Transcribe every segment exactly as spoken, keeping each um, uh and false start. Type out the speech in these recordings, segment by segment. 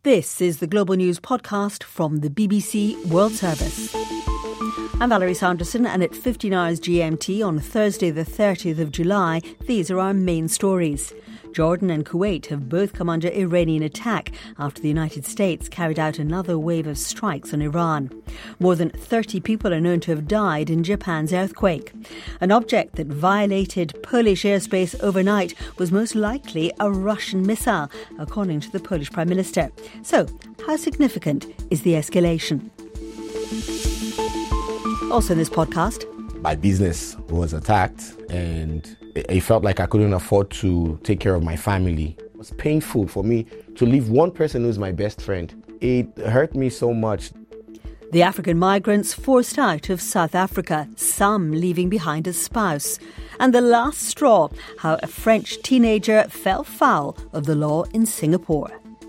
This is the Global News Podcast from the B B C World Service. I'm Valerie Sanderson, and at fifteen hours G M T on Thursday the thirtieth of July, these are our main stories. Jordan and Kuwait have both come under Iranian attack after the United States carried out another wave of strikes on Iran. More than thirty people are known to have died in Japan's earthquake. An object that violated Polish airspace overnight was most likely a Russian missile, according to the Polish Prime Minister. So, how significant is the escalation? Also in this podcast, my business was attacked and it felt like I couldn't afford to take care of my family. It was painful for me to leave one person who's my best friend. It hurt me so much. The African migrants forced out of South Africa, some leaving behind a spouse. And the last straw, how a French teenager fell foul of the law in Singapore.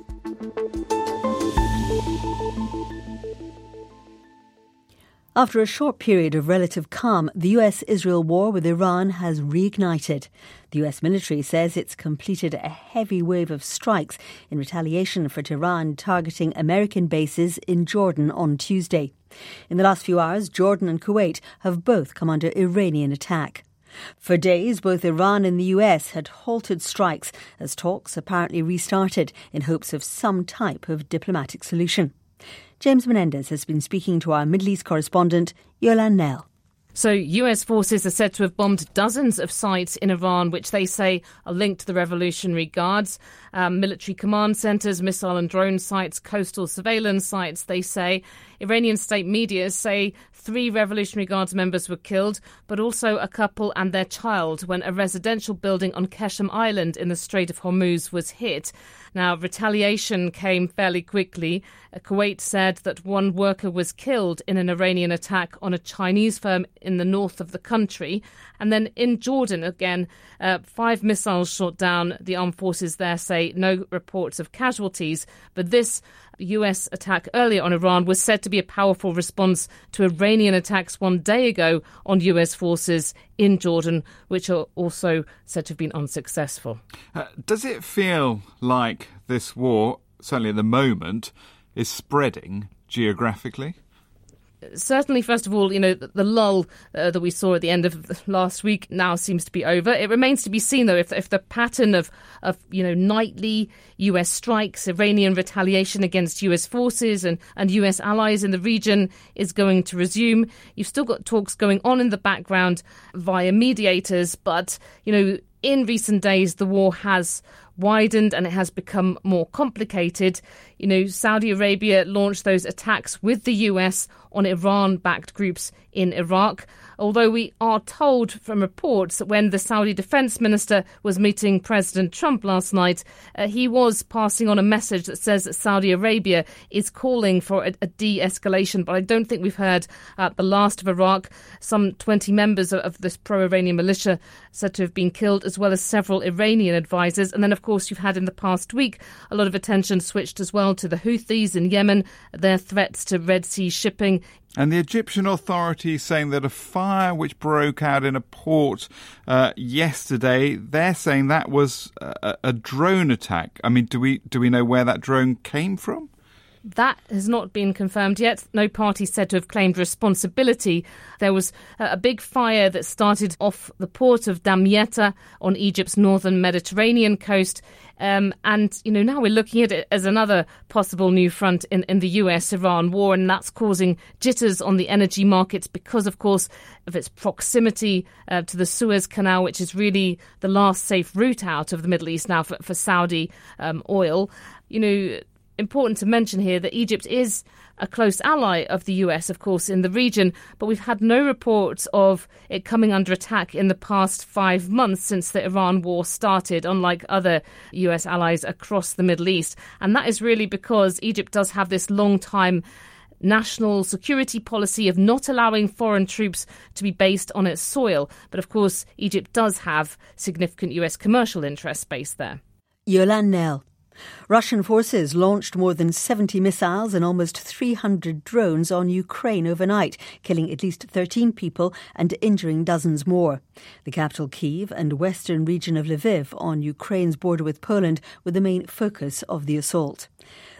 After a short period of relative calm, the U S-Israel war with Iran has reignited. The U S military says it's completed a heavy wave of strikes in retaliation for Tehran targeting American bases in Jordan on Tuesday. In the last few hours, Jordan and Kuwait have both come under Iranian attack. For days, both Iran and the U S had halted strikes as talks apparently restarted in hopes of some type of diplomatic solution. James Menendez has been speaking to our Middle East correspondent, Yolande Knell. So U S forces are said to have bombed dozens of sites in Iran, which they say are linked to the Revolutionary Guards. Um, military command centres, missile and drone sites, coastal surveillance sites, they say. Iranian state media say three Revolutionary Guards members were killed, but also a couple and their child when a residential building on Keshem Island in the Strait of Hormuz was hit. Now, retaliation came fairly quickly. Kuwait said that one worker was killed in an Iranian attack on a Chinese firm in the north of the country. And then in Jordan, again, uh, five missiles shot down. The armed forces there say no reports of casualties. But this U S attack earlier on Iran was said to be a powerful response to Iranian attacks one day ago on U S forces in Jordan, which are also said to have been unsuccessful. Uh, does it feel like this war, certainly at the moment, is spreading geographically? Certainly, first of all, you know, the, the lull uh, that we saw at the end of last week now seems to be over. It remains to be seen, though, if, if the pattern of, of, you know, nightly U S strikes, Iranian retaliation against U S forces and, and U S allies in the region is going to resume. You've still got talks going on in the background via mediators, but, you know, in recent days, the war has widened and it has become more complicated. You know, Saudi Arabia launched those attacks with the U S on Iran-backed groups in Iraq. Although we are told from reports that when the Saudi defense minister was meeting President Trump last night, uh, he was passing on a message that says that Saudi Arabia is calling for a, a de-escalation. But I don't think we've heard uh, the last of Iraq. Some twenty members of, of this pro-Iranian militia said to have been killed, as well as several Iranian advisors. And then, of course, you've had in the past week a lot of attention switched as well to the Houthis in Yemen, their threats to Red Sea shipping. And the Egyptian authorities saying that a fire which broke out in a port uh, yesterday, they're saying that was a, a drone attack. I mean, do we do we know where that drone came from? That has not been confirmed yet. No party said to have claimed responsibility. There was a big fire that started off the port of Damietta on Egypt's northern Mediterranean coast. Um, and, you know, now we're looking at it as another possible new front in, in the U S-Iran war, and that's causing jitters on the energy markets because, of course, of its proximity uh, to the Suez Canal, which is really the last safe route out of the Middle East now for, for Saudi um, oil. You know, important to mention here that Egypt is a close ally of the U S, of course, in the region, but we've had no reports of it coming under attack in the past five months since the Iran war started, unlike other U S allies across the Middle East. And that is really because Egypt does have this long-time national security policy of not allowing foreign troops to be based on its soil. But, of course, Egypt does have significant U S commercial interests based there. Yolande Knell. Russian forces launched more than seventy missiles and almost three hundred drones on Ukraine overnight, killing at least thirteen people and injuring dozens more. The capital Kyiv and western region of Lviv on Ukraine's border with Poland were the main focus of the assault.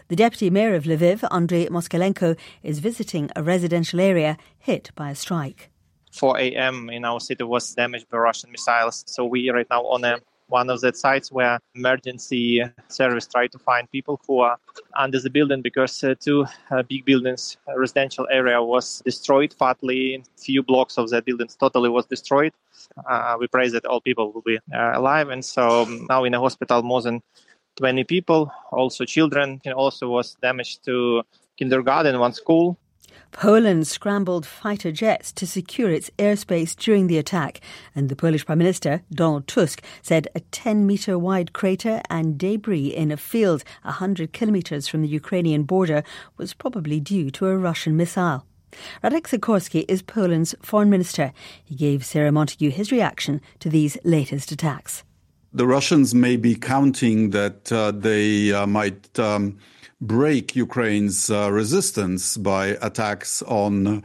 The deputy mayor of Lviv, Andrei Moskalenko, is visiting a residential area hit by a strike. four a.m. in our city was damaged by Russian missiles. So we right now on a, one of the sites where emergency service try to find people who are under the building because uh, two uh, big buildings, a residential area was destroyed partly. Few blocks of the buildings totally was destroyed. Uh, we pray that all people will be uh, alive. And so um, now in the hospital, more than twenty people, also children, and also was damage to kindergarten, one school. Poland scrambled fighter jets to secure its airspace during the attack, and the Polish Prime Minister, Donald Tusk, said a ten-metre wide crater and debris in a field one hundred kilometres from the Ukrainian border was probably due to a Russian missile. Radek Sikorski is Poland's foreign minister. He gave Sarah Montague his reaction to these latest attacks. The Russians may be counting that uh, they uh, might um, break Ukraine's uh, resistance by attacks on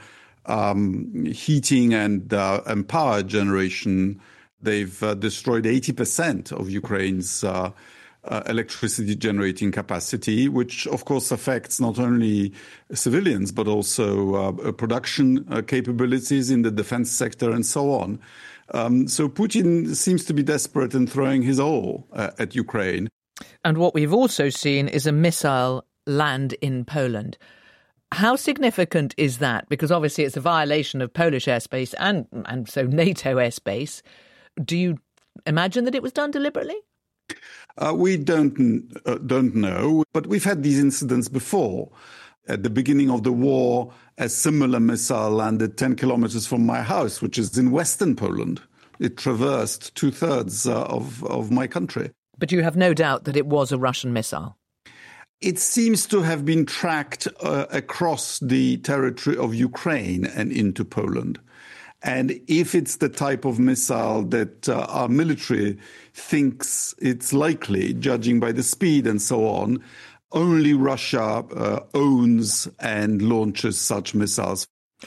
um, heating and, uh, and power generation. They've uh, destroyed eighty percent of Ukraine's uh, uh, electricity generating capacity, which of course affects not only civilians, but also uh, production uh, capabilities in the defense sector and so on. Um, so Putin seems to be desperate in throwing his all uh, at Ukraine. And what we've also seen is a missile land in Poland. How significant is that? Because obviously it's a violation of Polish airspace and, and so NATO airspace. Do you imagine that it was done deliberately? Uh, we don't uh, don't know, but we've had these incidents before. At the beginning of the war, a similar missile landed ten kilometers from my house, which is in western Poland. It traversed two-thirds uh, of, of my country. But you have no doubt that it was a Russian missile? It seems to have been tracked uh, across the territory of Ukraine and into Poland. And if it's the type of missile that uh, our military thinks it's likely, judging by the speed and so on, only Russia uh, owns and launches such missiles.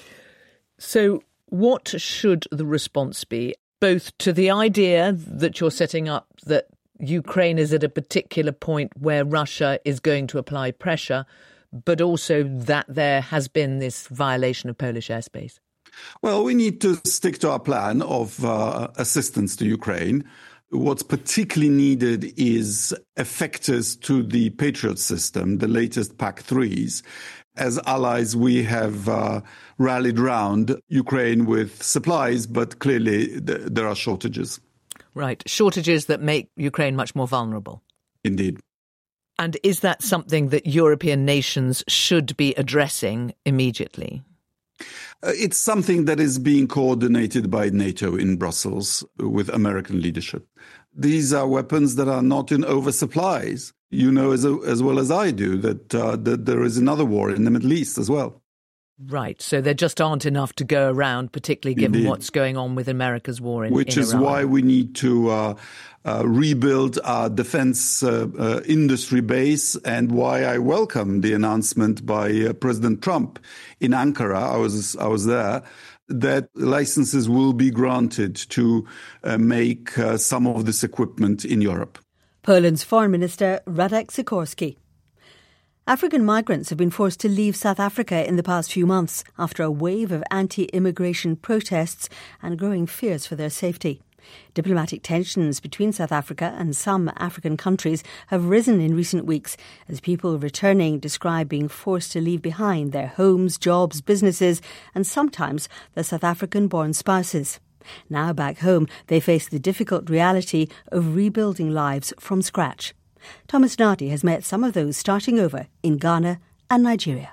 So what should the response be, both to the idea that you're setting up that Ukraine is at a particular point where Russia is going to apply pressure, but also that there has been this violation of Polish airspace? Well, we need to stick to our plan of uh, assistance to Ukraine. What's particularly needed is effectors to the Patriot system, the latest P A C threes. As allies, we have uh, rallied round Ukraine with supplies, but clearly th- there are shortages. Right, shortages that make Ukraine much more vulnerable. Indeed. And is that something that European nations should be addressing immediately? Uh, it's something that is being coordinated by NATO in Brussels with American leadership. These are weapons that are not in oversupplies. You know as, as well as I do that, uh, that there is another war in the Middle East as well. Right, so there just aren't enough to go around, particularly given Indeed. What's going on with America's war in, Which in is Iran. why we need to uh, uh, rebuild our defense uh, uh, industry base, and why I welcome the announcement by uh, President Trump in Ankara, I was, I was there, that licenses will be granted to uh, make uh, some of this equipment in Europe. Poland's Foreign Minister Radek Sikorski. African migrants have been forced to leave South Africa in the past few months after a wave of anti-immigration protests and growing fears for their safety. Diplomatic tensions between South Africa and some African countries have risen in recent weeks as people returning describe being forced to leave behind their homes, jobs, businesses and sometimes their South African-born spouses. Now back home, they face the difficult reality of rebuilding lives from scratch. Thomas Nardi has met some of those starting over in Ghana and Nigeria.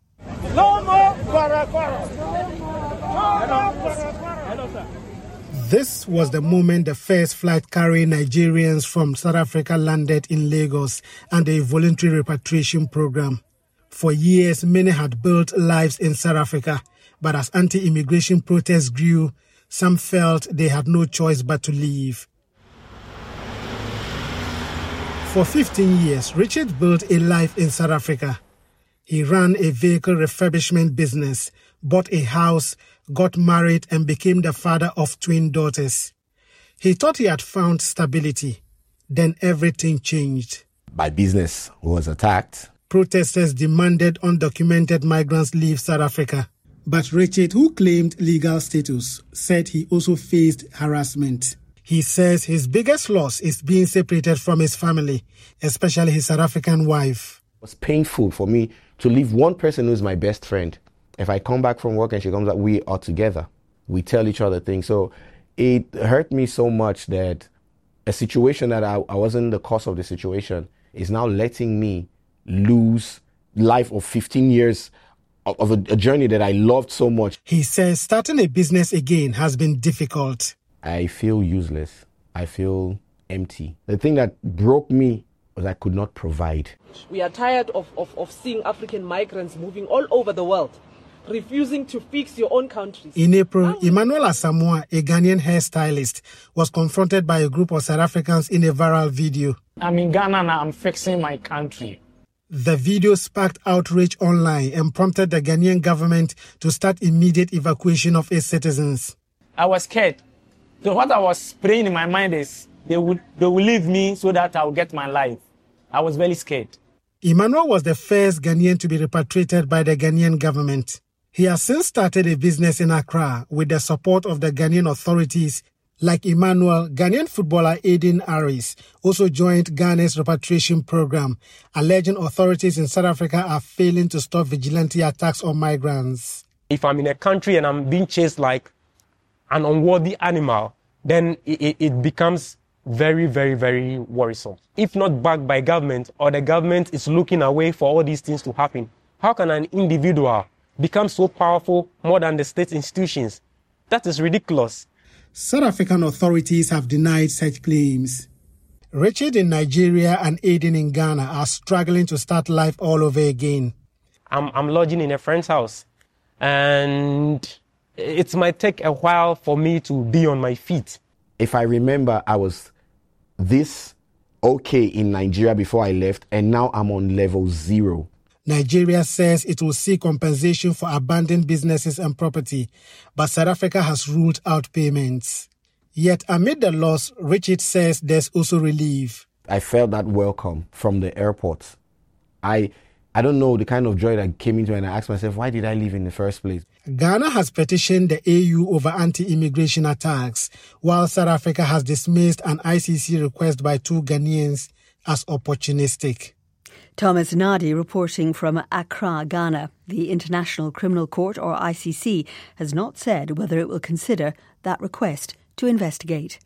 No more Kwara-Kwara. No more Kwara-Kwara. This was the moment the first flight carrying Nigerians from South Africa landed in Lagos under a voluntary repatriation program. For years, many had built lives in South Africa, but as anti-immigration protests grew, some felt they had no choice but to leave. For fifteen years, Richard built a life in South Africa. He ran a vehicle refurbishment business, bought a house, got married and became the father of twin daughters. He thought he had found stability. Then everything changed. My business was attacked Protesters demanded undocumented migrants leave South Africa. But Richard, who claimed legal status, said he also faced harassment. He says his biggest loss is being separated from his family, especially his South African wife. It was painful for me to leave one person who's my best friend. If I come back from work and she comes back, we are together. We tell each other things. So it hurt me so much that a situation that I, I wasn't the cause of the situation is now letting me lose life of fifteen years of, of a, a journey that I loved so much. He says starting a business again has been difficult. I feel useless. I feel empty. The thing that broke me was I could not provide. We are tired of, of, of seeing African migrants moving all over the world, refusing to fix your own countries. In April, Emmanuel Asamoah, a Ghanaian hairstylist, was confronted by a group of South Africans in a viral video. I'm in Ghana now, I'm fixing my country. The video sparked outrage online and prompted the Ghanaian government to start immediate evacuation of its citizens. I was scared. So what I was praying in my mind is they would they will leave me so that I'll get my life. I was very scared. Emmanuel was the first Ghanaian to be repatriated by the Ghanaian government. He has since started a business in Accra with the support of the Ghanaian authorities. Like Emmanuel, Ghanaian footballer Aiden Aris also joined Ghana's repatriation program, alleging authorities in South Africa are failing to stop vigilante attacks on migrants. If I'm in a country and I'm being chased like an unworthy animal, then it, it becomes very, very, very worrisome. If not backed by government, or the government is looking away for all these things to happen, how can an individual become so powerful more than the state institutions? That is ridiculous. South African authorities have denied such claims. Richard in Nigeria and Aiden in Ghana are struggling to start life all over again. I'm, I'm lodging in a friend's house, and it might take a while for me to be on my feet. If I remember, I was this okay in Nigeria before I left, and now I'm on level zero. Nigeria says it will seek compensation for abandoned businesses and property, but South Africa has ruled out payments. Yet amid the loss, Richard says there's also relief. I felt that welcome from the airport. I I don't know the kind of joy that came into it, and I asked myself, why did I leave in the first place? Ghana has petitioned the A U over anti-immigration attacks, while South Africa has dismissed an I C C request by two Ghanaians as opportunistic. Thomas Nadi reporting from Accra, Ghana. The International Criminal Court, or I C C, has not said whether it will consider that request to investigate.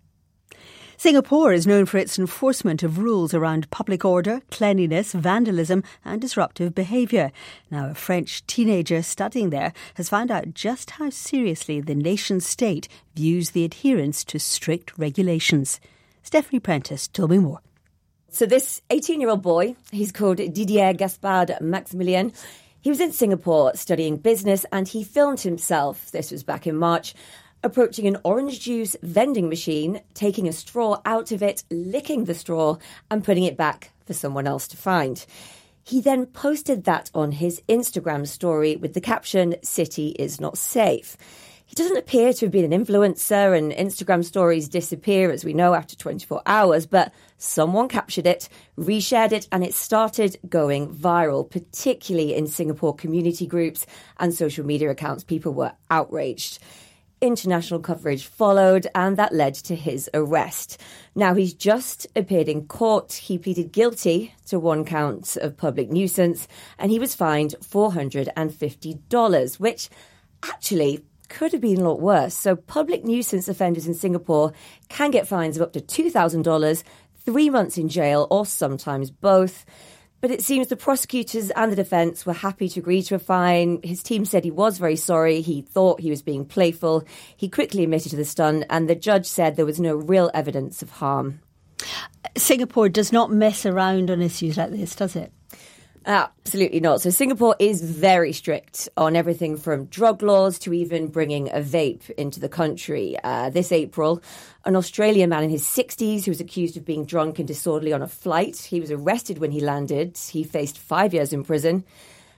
Singapore is known for its enforcement of rules around public order, cleanliness, vandalism and disruptive behaviour. Now, a French teenager studying there has found out just how seriously the nation state views the adherence to strict regulations. Stephanie Prentice told me more. So this eighteen-year-old boy, he's called Didier Gaspard Maximilien. He was in Singapore studying business and he filmed himself, this was back in March, approaching an orange juice vending machine, taking a straw out of it, licking the straw and putting it back for someone else to find. He then posted that on his Instagram story with the caption, "City is not safe." He doesn't appear to have been an influencer, and Instagram stories disappear, as we know, after twenty-four hours, but someone captured it, reshared it, and it started going viral, particularly in Singapore community groups and social media accounts. People were outraged. International coverage followed, and that led to his arrest. Now, he's just appeared in court. He pleaded guilty to one count of public nuisance, and he was fined four hundred fifty dollars, which actually could have been a lot worse. So public nuisance offenders in Singapore can get fines of up to two thousand dollars, three months in jail, or sometimes both. But it seems the prosecutors and the defence were happy to agree to a fine. His team said he was very sorry. He thought he was being playful. He quickly admitted to the stunt, and the judge said there was no real evidence of harm. Singapore does not mess around on issues like this, does it? Absolutely not. So Singapore is very strict on everything from drug laws to even bringing a vape into the country. Uh, this April, an Australian man in his sixties who was accused of being drunk and disorderly on a flight. He was arrested when he landed. He faced five years in prison.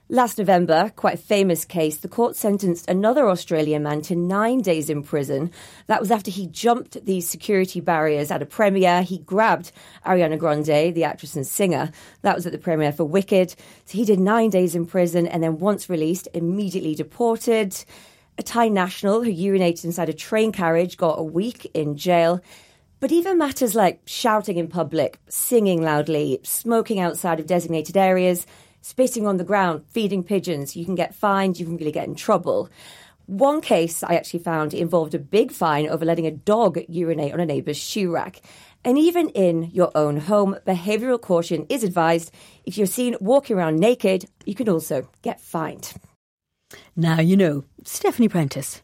Last November, quite a famous case, the court sentenced another Australian man to nine days in prison. That was after he jumped the security barriers at a premiere. He grabbed Ariana Grande, the actress and singer. That was at the premiere for Wicked. So he did nine days in prison and then once released, immediately deported. A Thai national who urinated inside a train carriage got a week in jail. But even matters like shouting in public, singing loudly, smoking outside of designated areas, spitting on the ground, feeding pigeons, you can get fined, you can really get in trouble. One case I actually found involved a big fine over letting a dog urinate on a neighbour's shoe rack. And even in your own home, behavioural caution is advised. If you're seen walking around naked, you can also get fined. Now you know. Stephanie Prentice.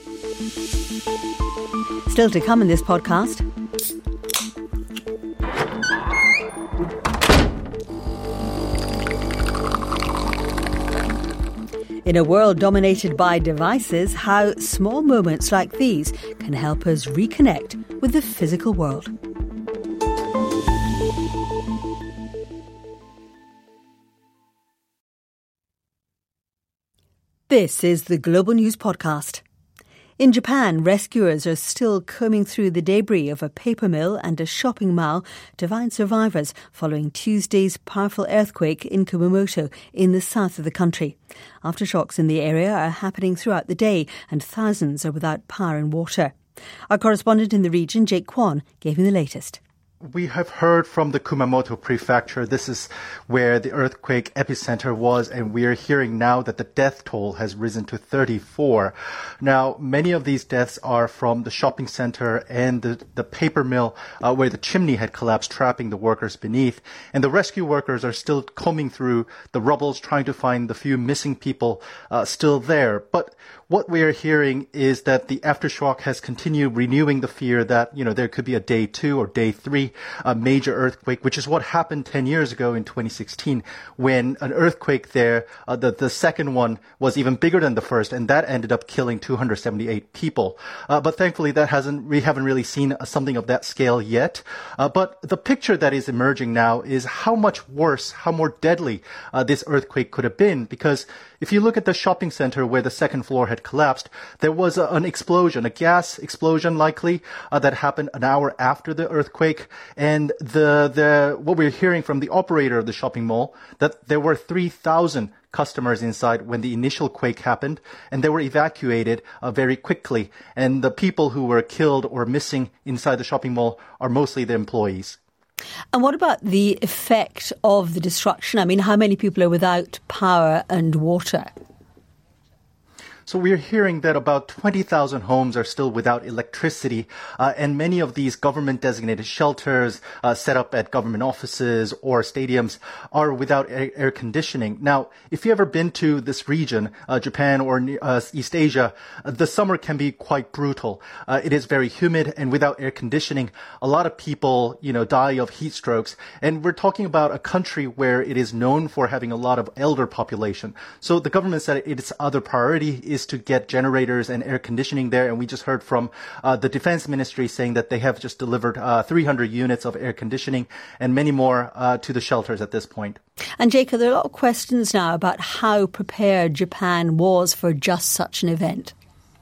Still to come in this podcast. In a world dominated by devices, how small moments like these can help us reconnect with the physical world. This is the Global News Podcast. In Japan, rescuers are still combing through the debris of a paper mill and a shopping mall to find survivors following Tuesday's powerful earthquake in Kumamoto in the south of the country. Aftershocks in the area are happening throughout the day and thousands are without power and water. Our correspondent in the region, Jake Kwon, gave me the latest. We have heard from the Kumamoto prefecture. This is where the earthquake epicenter was, and we are hearing now that the death toll has risen to thirty-four. Now, many of these deaths are from the shopping center and the, the paper mill uh, where the chimney had collapsed, trapping the workers beneath. And the rescue workers are still combing through the rubbles, trying to find the few missing people uh, still there. But what we are hearing is that the aftershock has continued, renewing the fear that, you know, there could be a day two or day three a major earthquake, which is what happened ten years ago in twenty sixteen, when an earthquake there, uh, the, the second one was even bigger than the first, and that ended up killing two hundred seventy-eight people. Uh, but thankfully, that hasn't, we haven't really seen something of that scale yet. Uh, but the picture that is emerging now is how much worse, how more deadly uh, this earthquake could have been, because if you look at the shopping center where the second floor had collapsed, there was a, an explosion, a gas explosion likely, uh, that happened an hour after the earthquake. And the the what we're hearing from the operator of the shopping mall, that there were three thousand customers inside when the initial quake happened, and they were evacuated uh, very quickly. And the people who were killed or missing inside the shopping mall are mostly the employees. And what about the effect of the destruction? I mean, how many people are without power and water? So we're hearing that about twenty thousand homes are still without electricity, uh, and many of these government-designated shelters uh, set up at government offices or stadiums are without air, air conditioning. Now, if you've ever been to this region, uh, Japan or uh, East Asia, uh, the summer can be quite brutal. Uh, it is very humid, and without air conditioning, a lot of people, you know, die of heat strokes. And we're talking about a country where it is known for having a lot of elder population. So the government said its other priority is to get generators and air conditioning there. And we just heard from uh, the defense ministry saying that they have just delivered uh, three hundred units of air conditioning and many more uh, to the shelters at this point. And Jacob, there are a lot of questions now about how prepared Japan was for just such an event.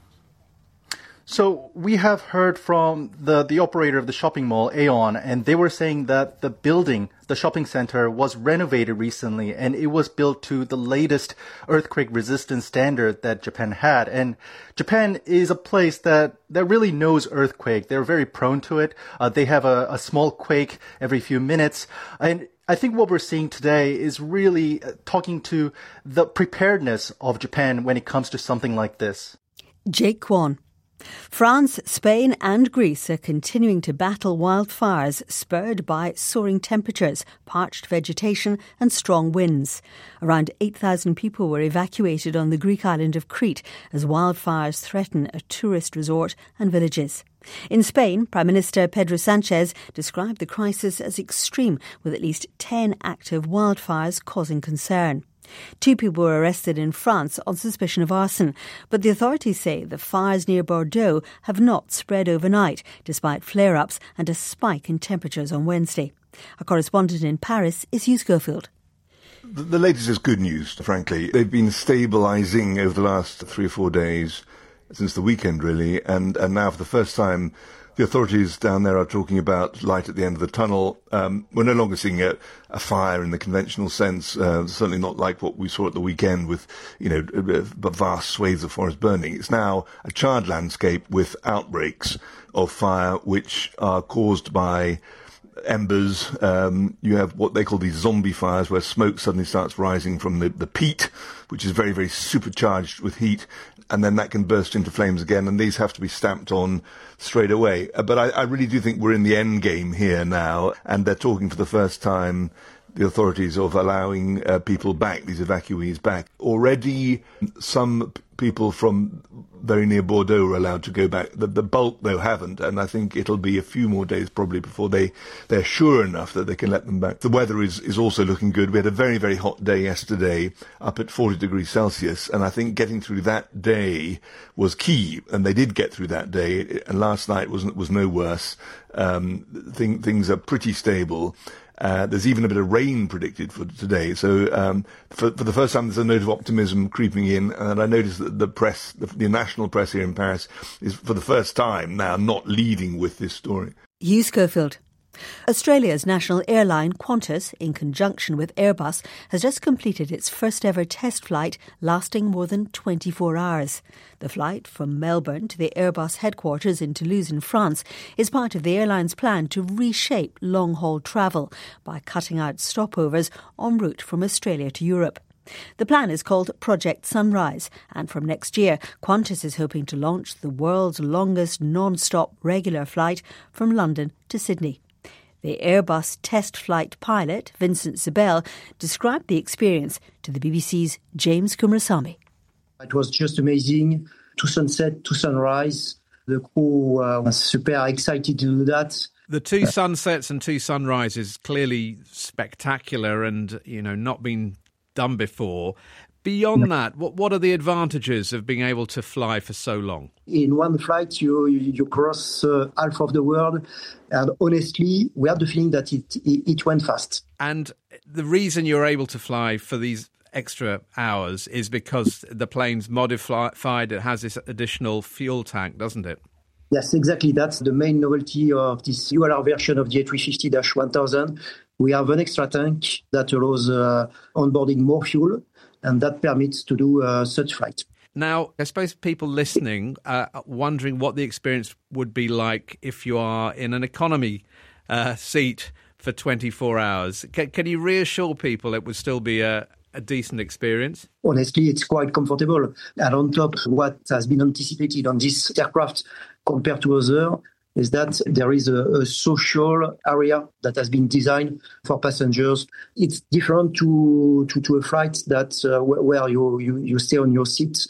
So we have heard from the, the operator of the shopping mall, Aeon, and they were saying that the building, the shopping center, was renovated recently, and it was built to the latest earthquake resistance standard that Japan had. And Japan is a place that, that really knows earthquake. They're very prone to it. Uh, they have a, a small quake every few minutes. And I think what we're seeing today is really talking to the preparedness of Japan when it comes to something like this. Jake Kwon. France, Spain and Greece are continuing to battle wildfires spurred by soaring temperatures, parched vegetation and strong winds. Around eight thousand people were evacuated on the Greek island of Crete as wildfires threaten a tourist resort and villages. In Spain, Prime Minister Pedro Sanchez described the crisis as extreme, with at least ten active wildfires causing concern. Two people were arrested in France on suspicion of arson, but the authorities say the fires near Bordeaux have not spread overnight, despite flare-ups and a spike in temperatures on Wednesday. Our correspondent in Paris is Hugh Schofield. The, the latest is good news, frankly. They've been stabilising over the last three or four days, since the weekend, really, and, and now for the first time, the authorities down there are talking about light at the end of the tunnel. Um, we're no longer seeing a, a fire in the conventional sense, uh, certainly not like what we saw at the weekend with, you know, vast swathes of forest burning. It's now a charred landscape with outbreaks of fire which are caused by embers. Um, you have what they call these zombie fires, where smoke suddenly starts rising from the, the peat, which is very, very supercharged with heat, and then that can burst into flames again, and these have to be stamped on straight away. Uh, but I, I really do think we're in the end game here now, and they're talking for the first time, the authorities, of allowing uh, people back, these evacuees back. Already some p- people from very near Bordeaux are allowed to go back. The, the bulk, though, haven't, and I think it'll be a few more days probably before they, they're sure enough that they can let them back. The weather is, is also looking good. We had a very, very hot day yesterday, up at forty degrees Celsius, and I think getting through that day was key, and they did get through that day, and last night was, was no worse. Um, thing, things are pretty stable. Uh, there's even a bit of rain predicted for today. So um, for, for the first time, there's a note of optimism creeping in. And I noticed that the press, the, the national press here in Paris, is for the first time now not leading with this story. Hugh Schofield. Australia's national airline Qantas, in conjunction with Airbus, has just completed its first ever test flight lasting more than twenty-four hours. The flight from Melbourne to the Airbus headquarters in Toulouse in France is part of the airline's plan to reshape long-haul travel by cutting out stopovers en route from Australia to Europe. The plan is called Project Sunrise, and from next year, Qantas is hoping to launch the world's longest non-stop regular flight from London to Sydney. The Airbus test flight pilot, Vincent Zibel, described the experience to the B B C's James Kumrasamy. It was just amazing. To sunset, to sunrise. The crew uh, was super excited to do that. The two sunsets and two sunrises, clearly spectacular and, you know, not been done before. Beyond that, what what are the advantages of being able to fly for so long? In one flight, you you, you cross uh, half of the world, and honestly, we have the feeling that it, it it went fast. And the reason you're able to fly for these extra hours is because the plane's modified. It has this additional fuel tank, doesn't it? Yes, exactly. That's the main novelty of this U L R version of the A three fifty dash one thousand. We have an extra tank that allows uh, onboarding more fuel, and that permits to do uh, such flight. Now, I suppose people listening are wondering what the experience would be like if you are in an economy uh, seat for twenty-four hours. Can, can you reassure people it would still be a, a decent experience? Honestly, it's quite comfortable. And on top, what has been anticipated on this aircraft compared to others is that there is a, a social area that has been designed for passengers. It's different to to, to a flight that uh, where you, you, you stay on your seat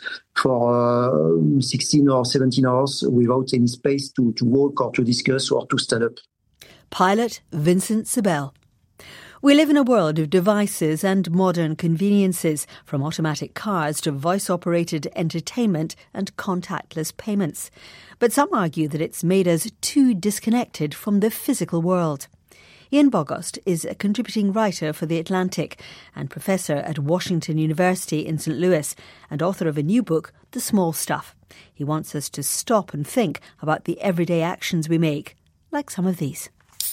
for uh, sixteen or seventeen hours without any space to, to walk or to discuss or to stand up. Pilot Vincent Zibel. We live in a world of devices and modern conveniences, from automatic cars to voice-operated entertainment and contactless payments. But some argue that it's made us too disconnected from the physical world. Ian Bogost is a contributing writer for The Atlantic and professor at Washington University in Saint Louis and author of a new book, The Small Stuff. He wants us to stop and think about the everyday actions we make, like some of these.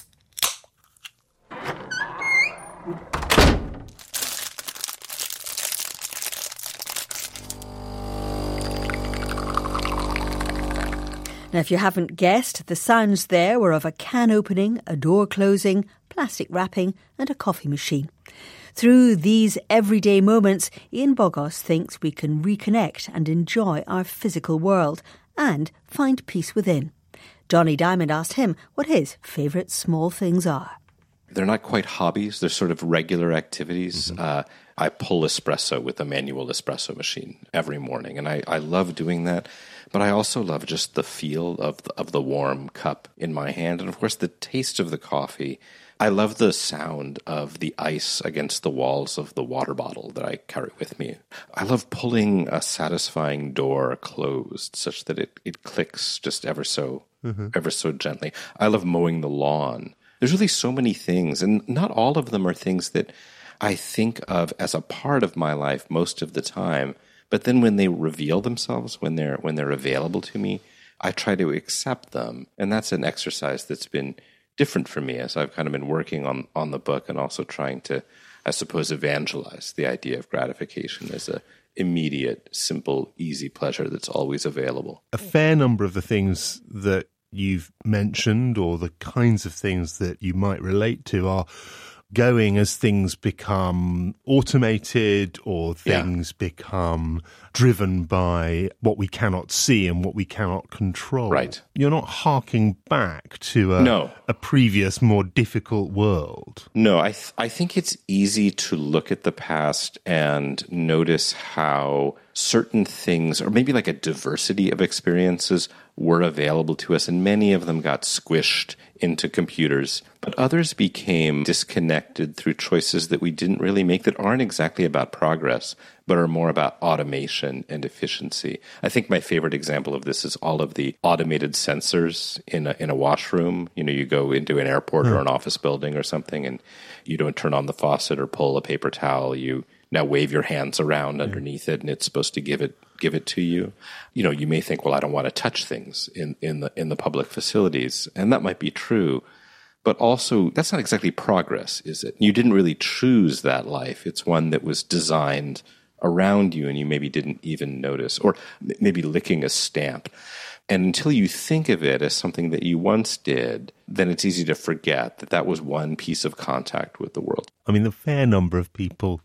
Now, if you haven't guessed, the sounds there were of a can opening, a door closing, plastic wrapping and a coffee machine. Through these everyday moments, Ian Bogost thinks we can reconnect and enjoy our physical world and find peace within. Johnny Diamond asked him what his favourite small things are. They're not quite hobbies. They're sort of regular activities. Mm-hmm. Uh, I pull espresso with a manual espresso machine every morning, and I, I love doing that. But I also love just the feel of the, of the warm cup in my hand, and of course the taste of the coffee. I love the sound of the ice against the walls of the water bottle that I carry with me. I love pulling a satisfying door closed such that it, it clicks just ever so, mm-hmm. ever so gently. I love mowing the lawn. There's really so many things, and not all of them are things that I think of as a part of my life most of the time. But then when they reveal themselves, when they're when they're available to me, I try to accept them. And that's an exercise that's been different for me as I've kind of been working on, on the book and also trying to, I suppose, evangelize the idea of gratification as a immediate, simple, easy pleasure that's always available. A fair number of the things that you've mentioned or the kinds of things that you might relate to are going as things become automated or things yeah. become driven by what we cannot see and what we cannot control. Right. You're not harking back to a, no. a previous, more difficult world. No, I th- I think it's easy to look at the past and notice how certain things, or maybe like a diversity of experiences, were available to us, and many of them got squished into computers, but others became disconnected through choices that we didn't really make that aren't exactly about progress, but are more about automation and efficiency. I think my favorite example of this is all of the automated sensors in a, in a washroom. You know, you go into an airport or an office building or something, and you don't turn on the faucet or pull a paper towel. You now wave your hands around underneath it, and it's supposed to give it give it to you. You know, you may think, well, I don't want to touch things in, in the in the public facilities, and that might be true. But also, that's not exactly progress, is it? You didn't really choose that life. It's one that was designed around you, and you maybe didn't even notice, or maybe licking a stamp. And until you think of it as something that you once did, then it's easy to forget that that was one piece of contact with the world. I mean, the fair number of people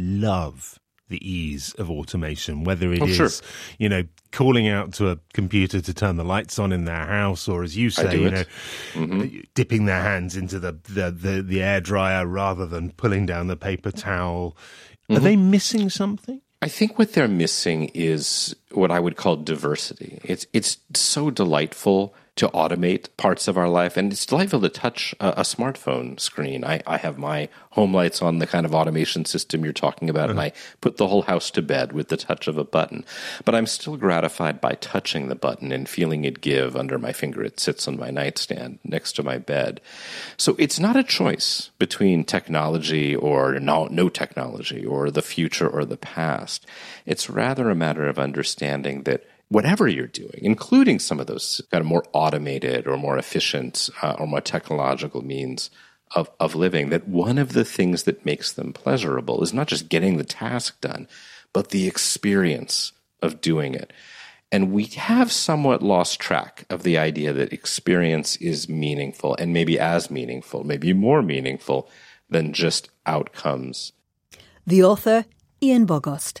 love the ease of automation, whether it oh, is, sure. you know, calling out to a computer to turn the lights on in their house, or as you say, you know, mm-hmm. dipping their hands into the, the, the, the air dryer rather than pulling down the paper towel. Mm-hmm. Are they missing something? I think what they're missing is what I would call diversity. It's it's so delightful to automate parts of our life, and it's delightful to touch a, a smartphone screen. I, I have my home lights on the kind of automation system you're talking about, uh-huh. and I put the whole house to bed with the touch of a button. But I'm still gratified by touching the button and feeling it give under my finger. It sits on my nightstand next to my bed. So it's not a choice between technology or no, no technology, or the future or the past. It's rather a matter of understanding that whatever you're doing, including some of those kind of more automated or more efficient uh, or more technological means of, of living, that one of the things that makes them pleasurable is not just getting the task done, but the experience of doing it. And we have somewhat lost track of the idea that experience is meaningful, and maybe as meaningful, maybe more meaningful than just outcomes. The author, Ian Bogost.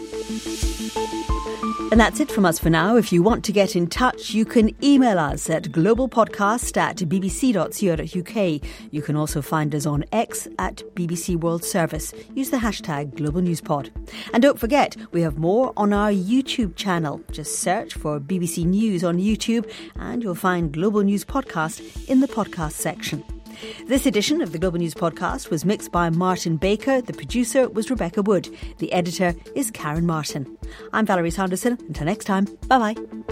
And that's it from us for now. If you want to get in touch, you can email us at globalpodcast at bbc.co.uk. You can also find us on X at B B C World Service. Use the hashtag Global News Pod. And don't forget, we have more on our YouTube channel. Just search for B B C News on YouTube and you'll find Global News Podcast in the podcast section. This edition of the Global News Podcast was mixed by Martin Baker. The producer was Rebecca Wood. The editor is Karen Martin. I'm Valerie Sanderson. Until next time, bye-bye.